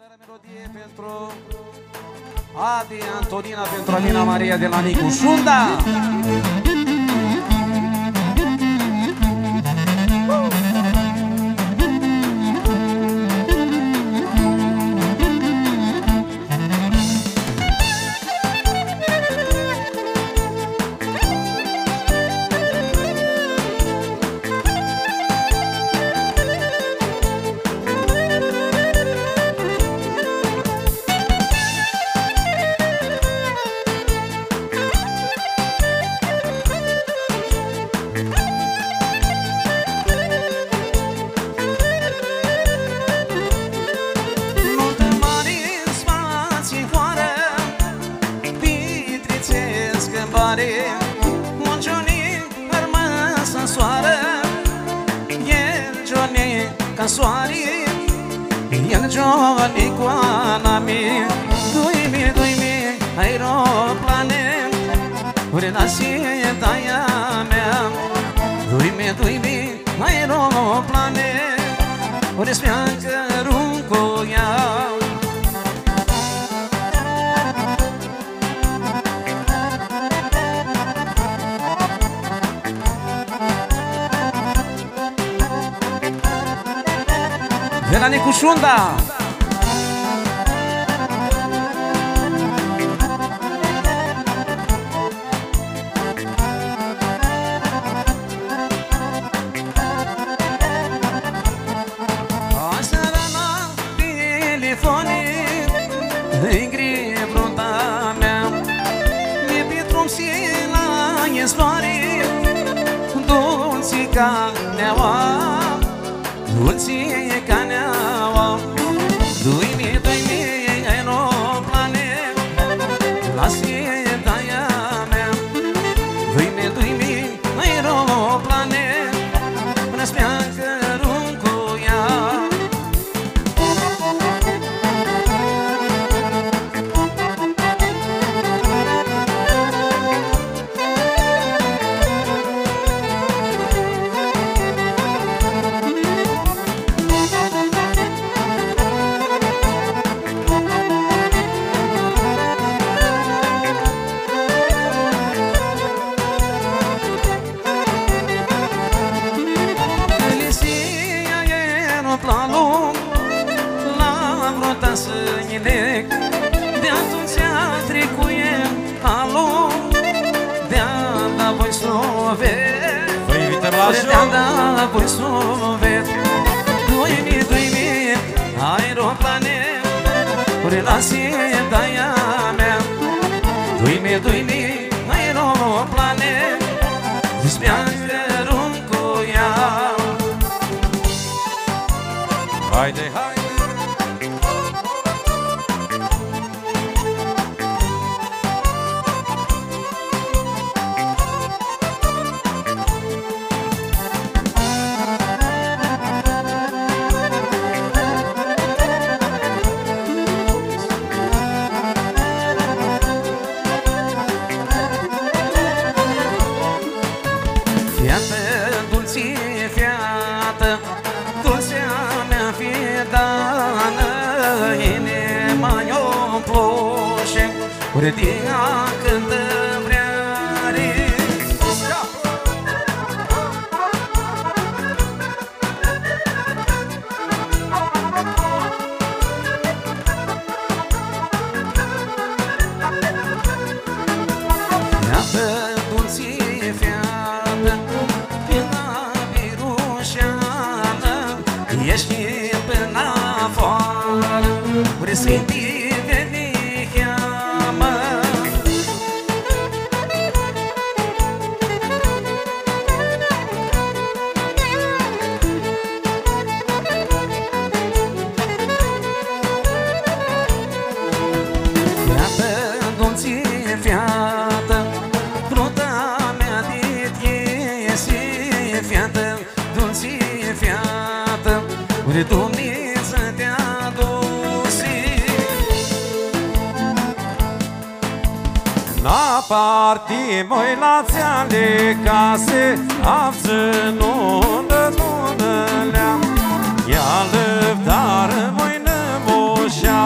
Salutare melodie pentru Adi Antonina, pentru Alina Maria de la Nicu Șunda. Un Johnny rămas în soară, el Johnny ca soare, el Johnny cu Ana mea. Doi-mi aeroplane, ori la setaia mea. Doi-mi aeroplane, ori speacă runcoia. De la Nicu Șunda. Aseară la telefonic îi greu brunta mea, mi-e pe drum și la estoare, dulci ca neaua, dulci ca neaua. Doi-mi aeroplane la setaia mea. Doi-mi aeroplane până speacă runcoia. Planul l-am vrut să nilec, de atunci trecuie alul, de-a da voi sovet. Vă invităm la show. De-a da voi sovet. Doi-mi aeroplane, ori la setaia mea. Doi-mi aeroplane, speacă runcoia. Haide, haide! Fiată, dulcie, fiată, dulcea mea fiedană, inima i-o ploșe, urdia când vreare. Fiată, dulcie, fiată, ești până afară, vrei să-i diveni cheamă. Fiată, dulcie, fiată, fruta mea de iese, fiată, dulcie, fiată, ori Dumnezeu te-a dus. La partii moi la țiale case, abținut-o-nă-nă-leam. Ia lăbdară moi nămoșa,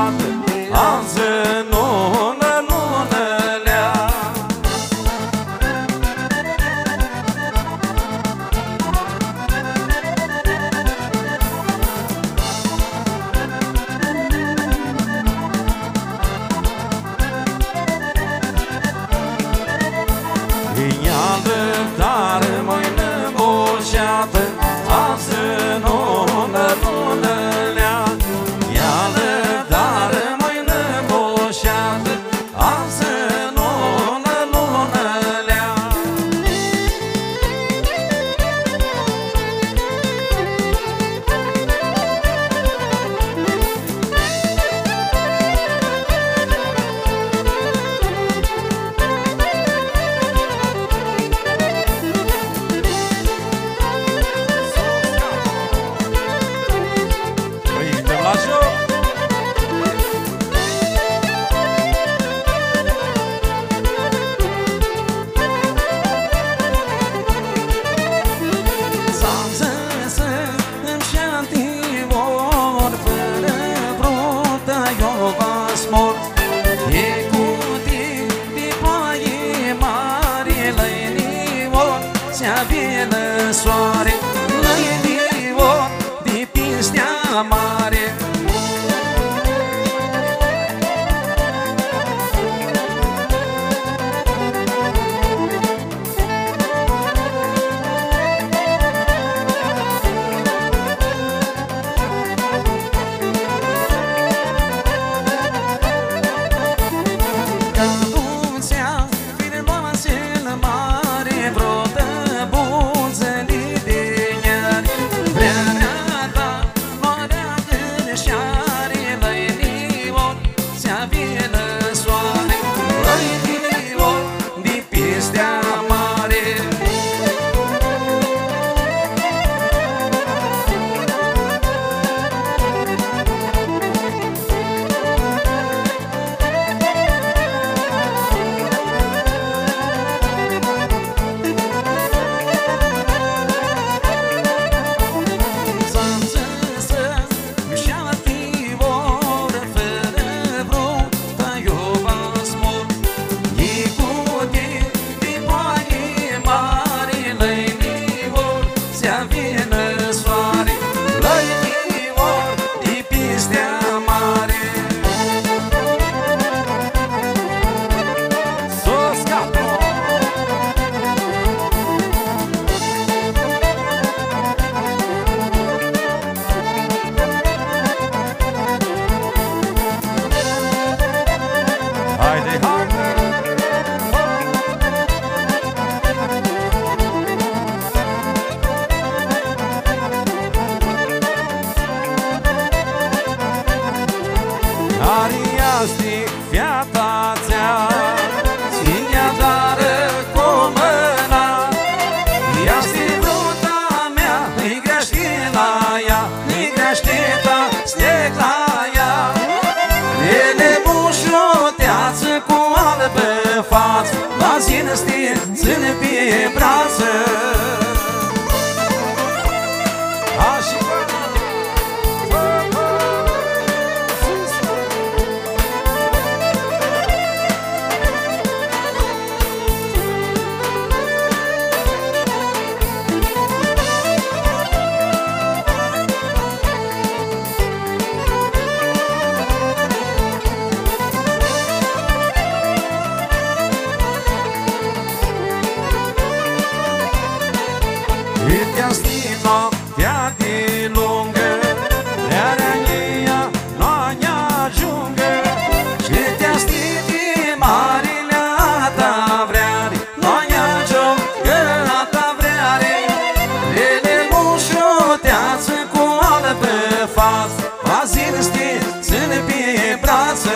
acasă.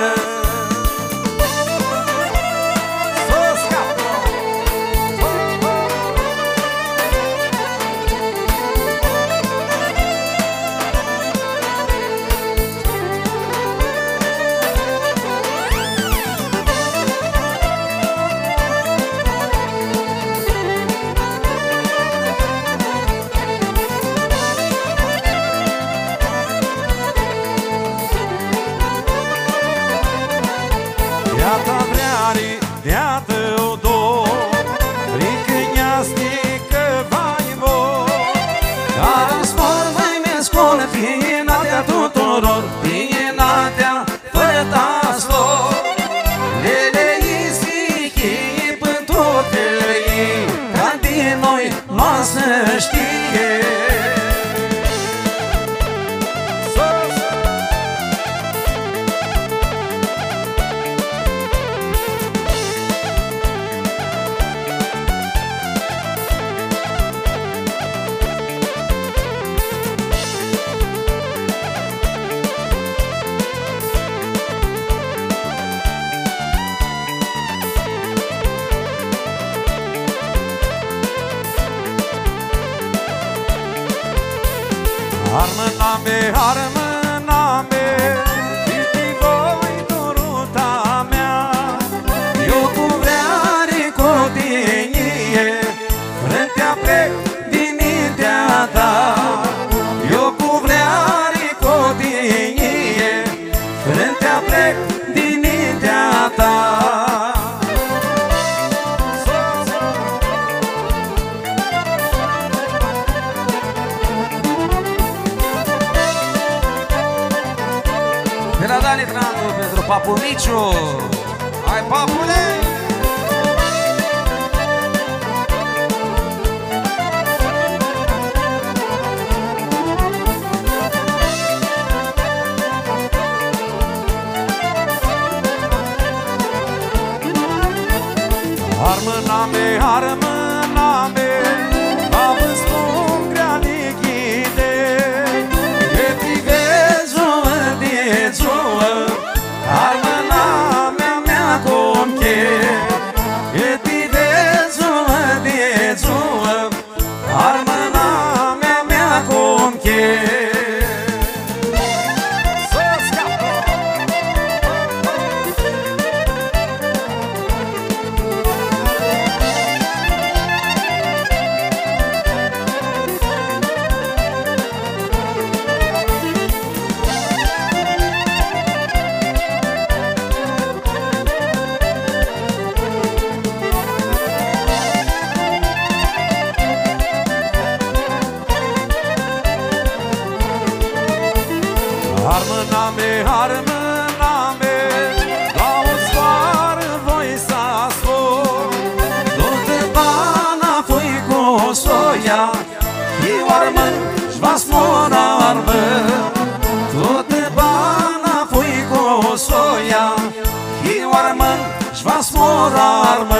Iată vreari, iată odor, ricăneasnică vai vor, Care spor mai mescol, finatea tuturor, finatea fără taslor. Lele isichii pântul tăii, ca din noi n-o să știe. Armă-name, Titi voi doruta mea. Eu cu vreare copenie, frântea plec din mintea ta. Eu cu vreare copenie, frântea plec din mintea ta. De la Dani Trandu pentru Papu Miciu. Hai, papule! Armă-name, am spun grea lichide, E privezul de zuă, armă-name mea cum che. e privezul de zuă, Armă-name mea cum che. Armă-name, la o sfoară voi s-a spus. Du-te bana foi cu soia, I oarmăn și-va smora armă. Du-te bana foi cu soia, I oarmăn și-va smora armă.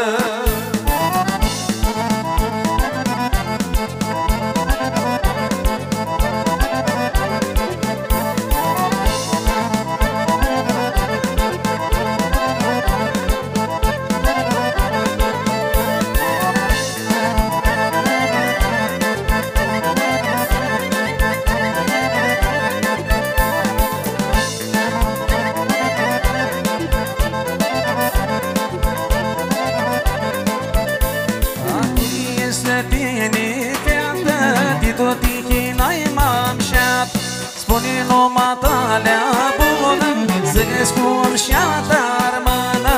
Spune numai talea bună, să ne scurg și-a ta rămână.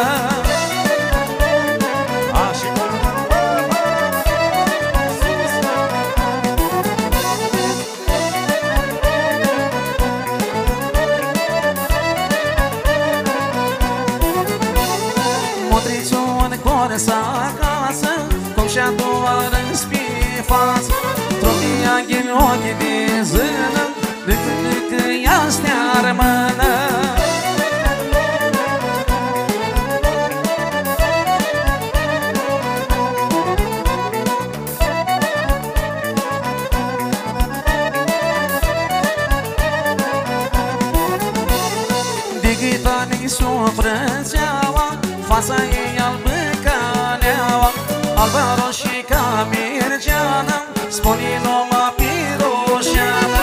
Motrițul core să acasă, cum și-a doua râns pe față. Tropii angheni ochii de zână, de când ea stea rămână. De ghita soarelui suprățeaua, fața ei albă ca neaua, albă roșii ca mirgeană, spune numai piroșeană.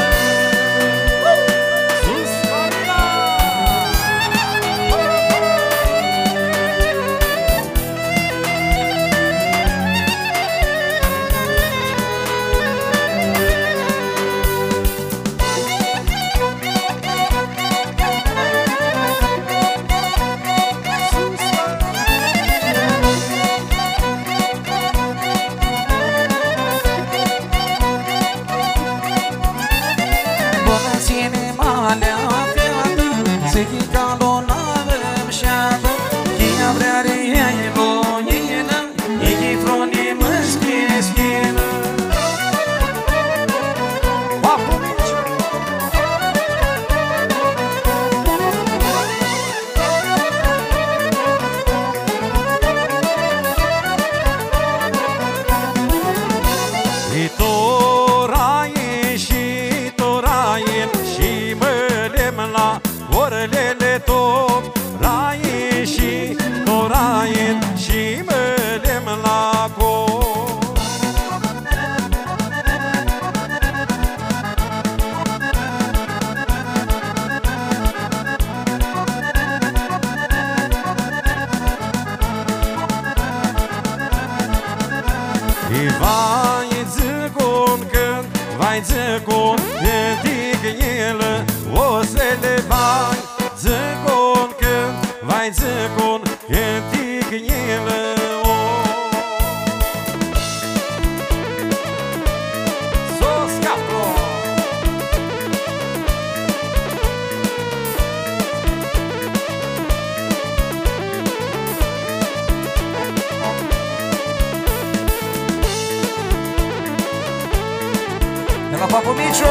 Papu Miciu!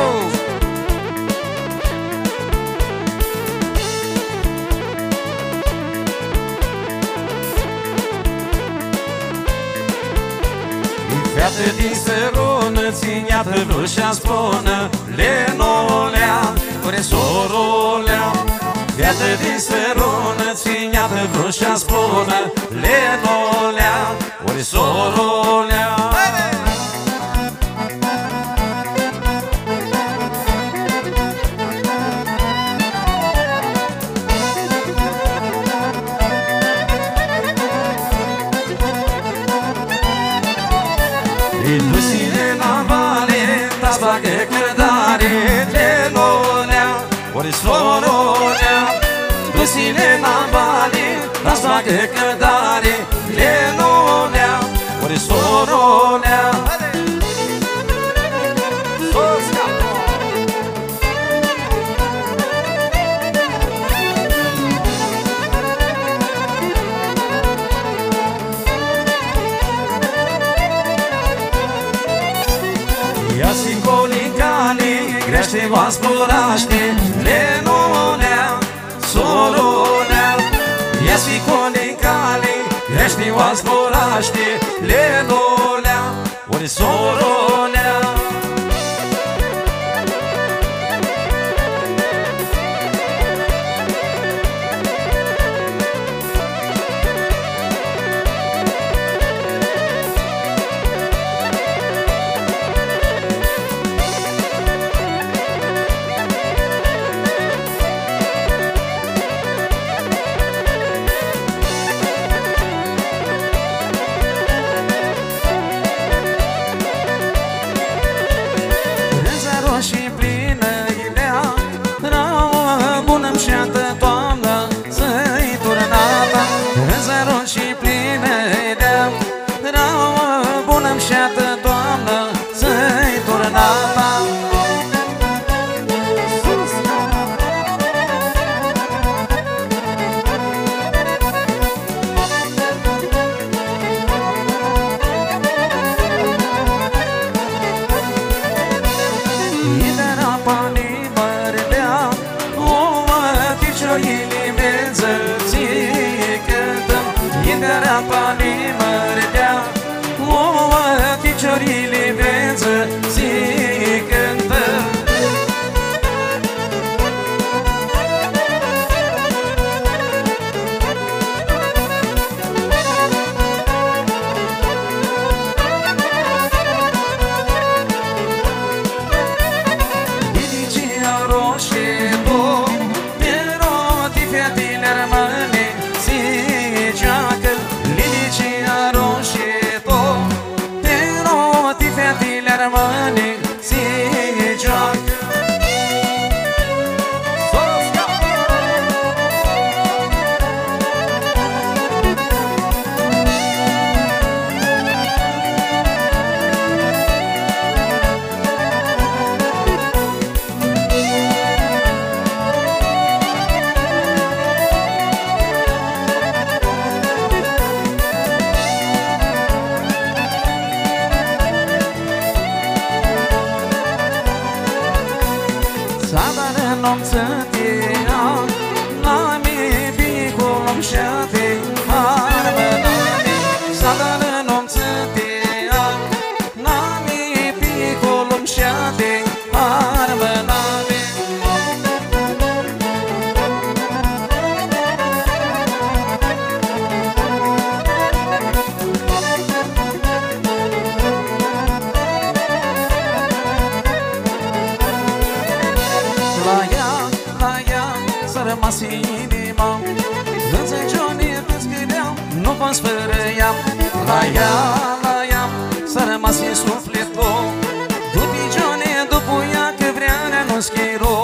Fată din sărună, ține-ată vârșa spună, Lenolea, ore sorolea. Fată din sărună, ține-ată vârșa spună, Lenolea, ore sorolea. Bagă cărdare, Lenolea, ori sorolea. Dusile n-am bani, las bagă cărdare, Lenolea, ori sorolea. Grește v-ați puraște, Lenolea, sorolea. Ia-ți fi conicale, grește v-ați puraște, Lenolea, ori sorolea. Șeată, Doamnă, să-i turna Idera pani mărdea, o ticioile meză ție cântăm. Idera pani mărdea, ticiorile veză zi cântă. s-a rămas inima. Înțegione îți gândeam, nu poți fără ea. La ea, s-a rămas în sufletul. După Johnny, după ea, că vrea nu schiro.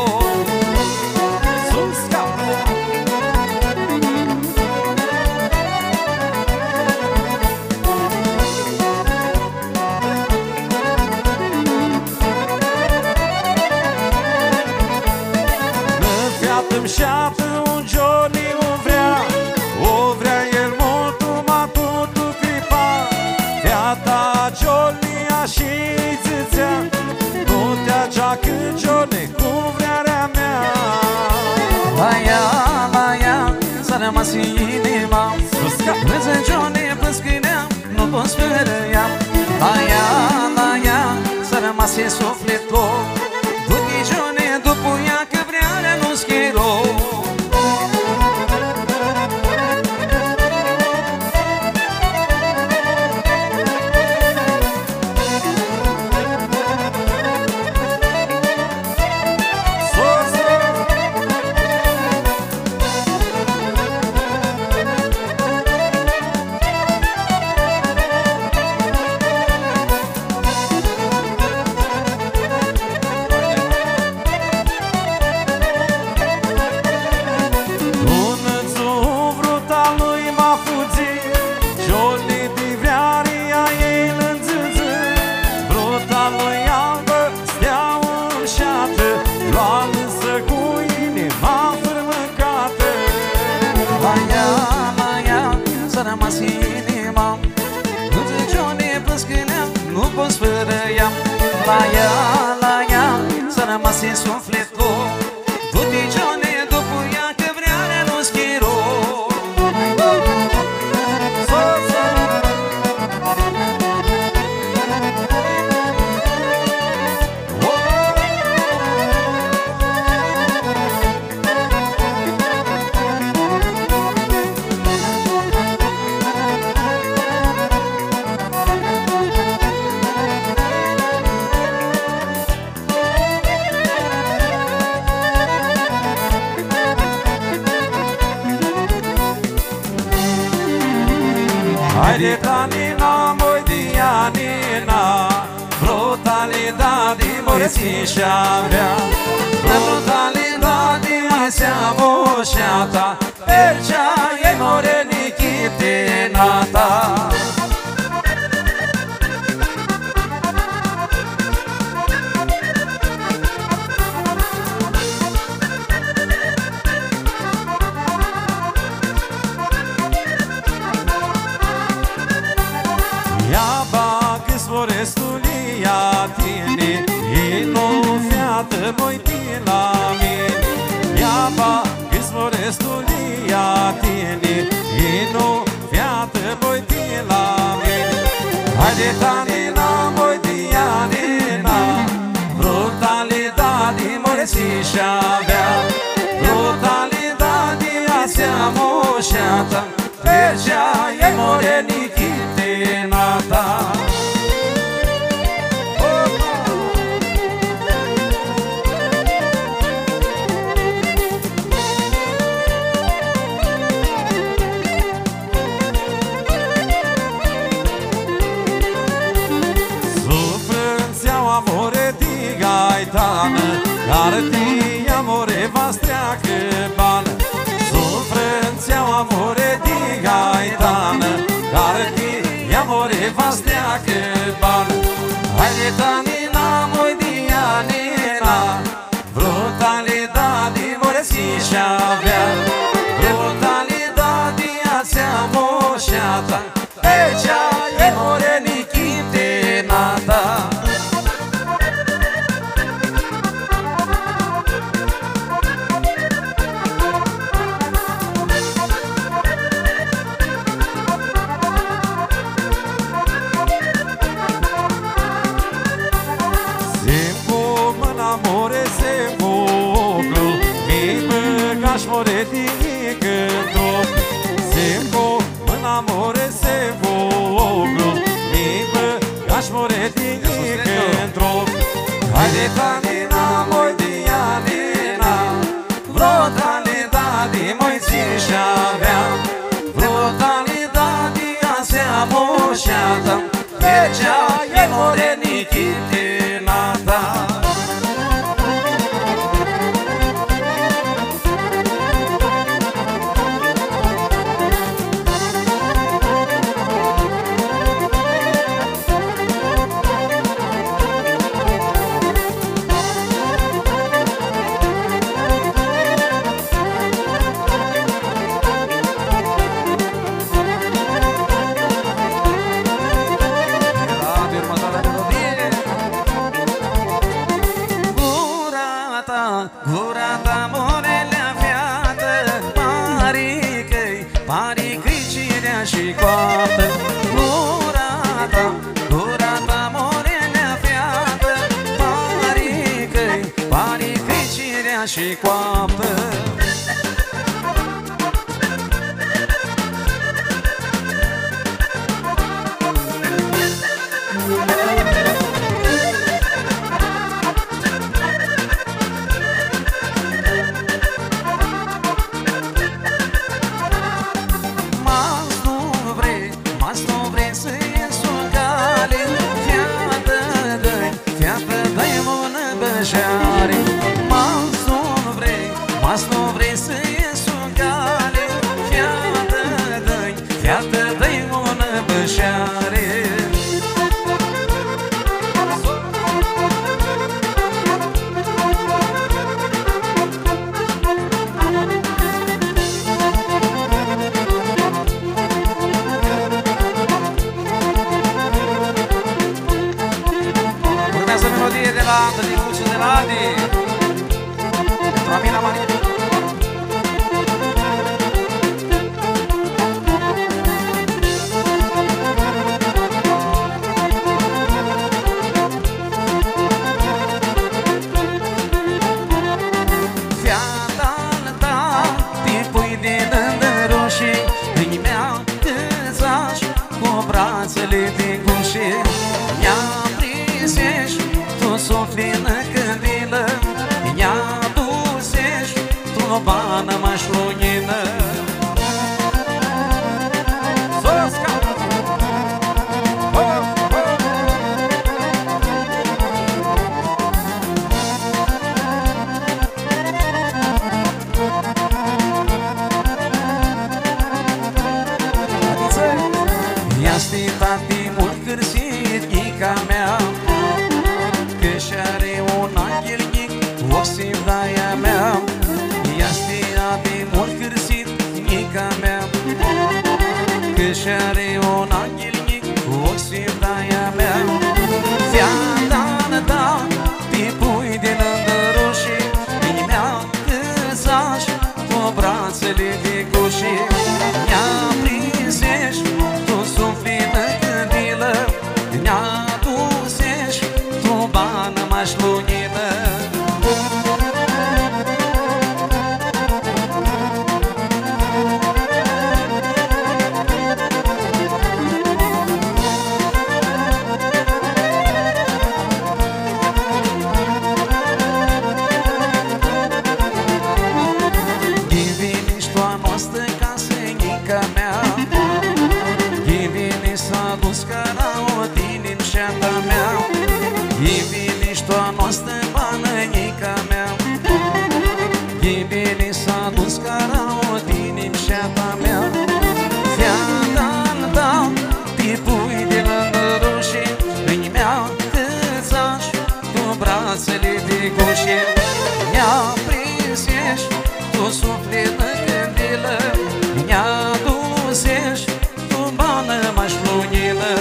Șată un Johnny o vrea el mult, ma totul clipa. Fiata Johnny și țâțea, nu te aceacă Johnny cu vrearea mea. La ea, s-a rămas inima. Vezi Johnny păscânea, nu poți fără ea. La ea, s-a rămas în sufletul. După Johnny, după ea, că vrearea nu schiro. Nu poți fără ea. La ea, s-a rămas în sufletul. Du-te Johnny, după ea, că vrearea nu schiro. Haide Tanina, moi Dianina, brutalidade morțișa vrea. Brutalidade mai seamă șata, percea e morenichite nata. Restulia tine, e nu fiată moi la mine. Iaba, îți restulia tine, e nu fiată moi la mine. Haide Tanina, moi Dianina, brutalidade morțișa avea. Brutalidade aseamă șata, percea e morenichite nata. Amore di gaetana, carti amore vastreacă bană. Sufrânțeau amore di gaetana, carti amore vastreacă bană. Haide Tanina, moi Dianina, brutalidade morțișa avea. Brutalidade aseamă șata, percea e morenichite nata. More din cântop, Sembo, mânamore sevoglu, mi băgaș more din cântop. Haide Tanina, moi Dianina, vrotale trecea e morenichitina ta. Gura ta morelea fiată, pari-căi cirea și coaptă. Gura ta morelea fiată, pari-căi cirea și coaptă. Mas nu vrei să ies în cale, fiată dă-i una bășare. Urmează melodie de la Tăticuțu de la Adi, pentru Amina Maria. Brațele din gușe ne-a prinsești, tu suflină căndilă, ne-a dusești, tu bană mașlunină. Ia-sti tati mult cârsit, ica mea, că și-are un anghelnic, o simdaia mea. Ia-sti tati mult cârsit, ica mea, că și-are un anghelnic, o simdaia mea. Fiata ta, tipui din îndărușe, mi-a căzaș, cu brațele de gușe, ne-a prinsești, suflină căndilă, ne-a dusești, tu bană mașlunină. Ghiviniștoa noastră casă, nica mea, s-a dus caraotin în șeata mea. Ghiviniștoa noastră banănica mea, Ghivini s-a dus caraotin în șeata mea. Fiata ta, tipui de lăndărușe, îi mi-a căzaș, cu brațele de gușe, ne-a prinsești, tu sufletă căndilă, ne-a dusești, tu bană mașlunină.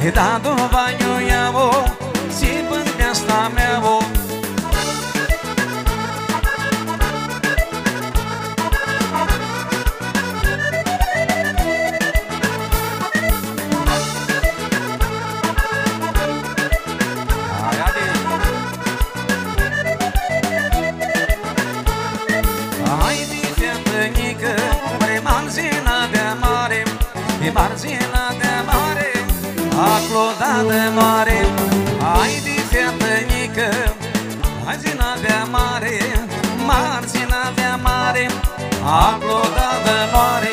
Da do banho ya vo si până asta mea vo Marzina de mare, acloda de mare, ai de fetănică, marzina de mare, marzina de mare, acloda de mare.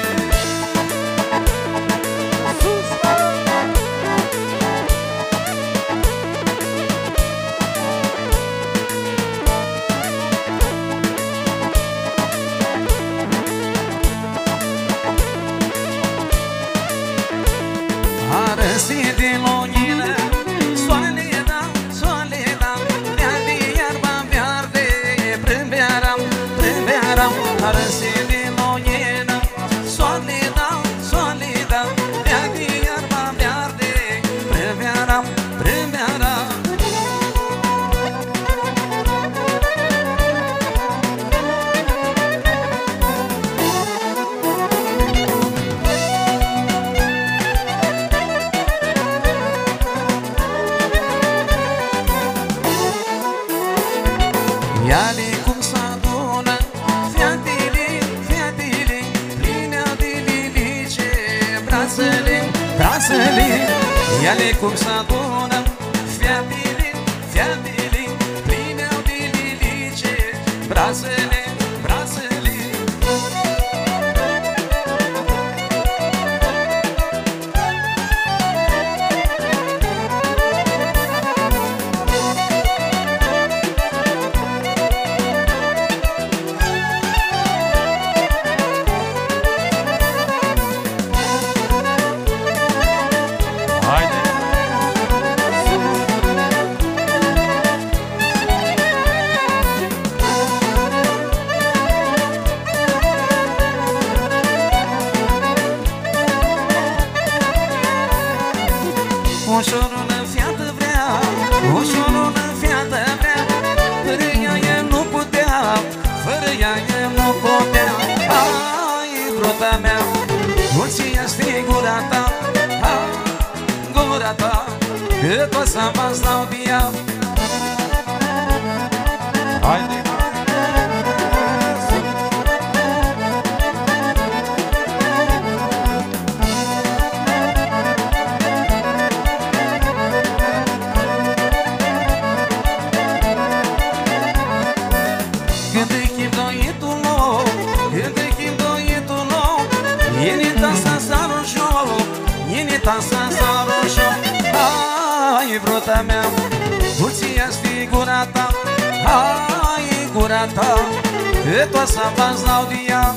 Arăsi din lumină, soarele da, de iarba mi-arde, prâmbearam, arăsi din lumină, soarele da, de iarba mi-arde, prâmbearam. Iale cum s-adună fiatele, pline de lilice, brațele, iale cum s-adună fiatele, pline de lilice, brațele. Ușorul în fiată vrea, fără ea nu putea, Ai, brota mea, mulți este gura ta, că tot să mă stau de ea. Haide! Ai, brota mea, mulția sti gura ta, ai, gura ta, că toată să vă znau de ea.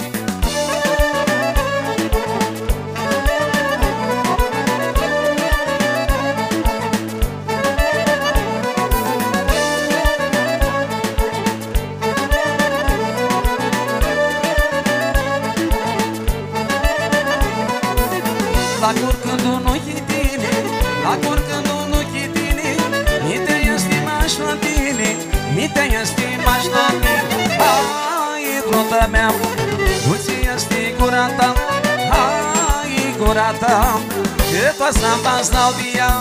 La curcând un ochii tine, mi te-ai stimaș la tine, Ai, brota mea, mulți sti gura ta, ai, gura ta, că toată să mă znau de ea.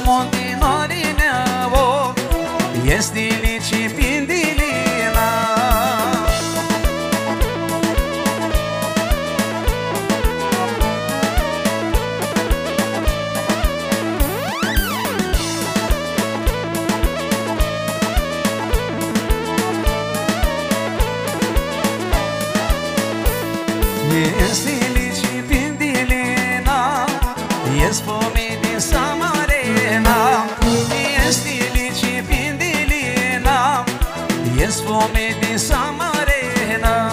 monti norina o Este lici pindilina Este lici pindilina Este fomi din Samarena Este lici pindilina Este fomi din Samarena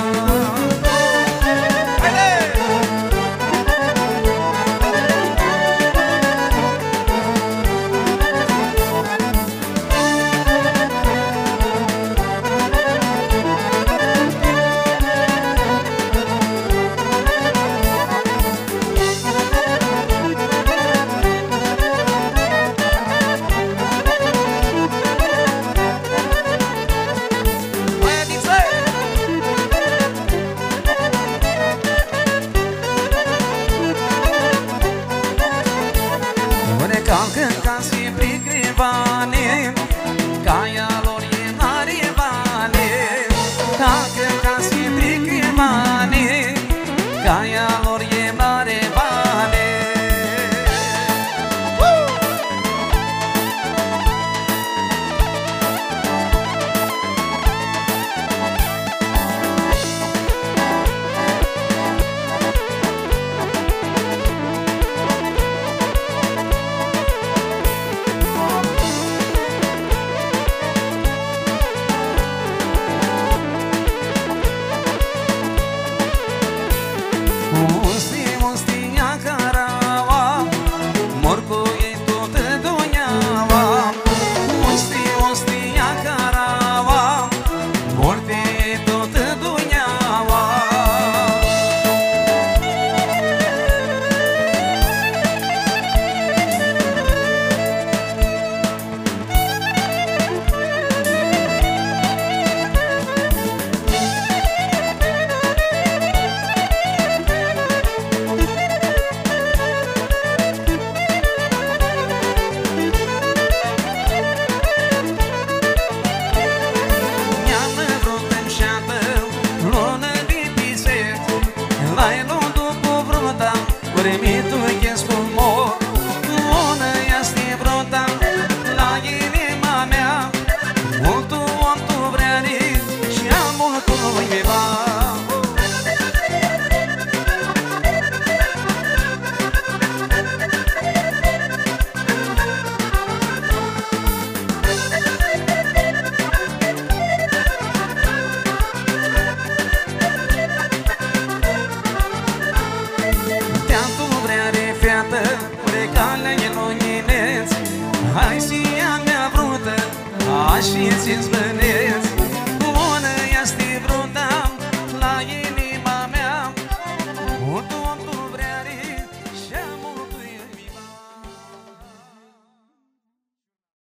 Ca sempre crivane Caia lor e narivane Ca sempre crivane Caia lor e narivane Vremito che sfumo non è sti brutta la inima mea molto molto brani siamo come va Hai si a mea brută, așa ți-ți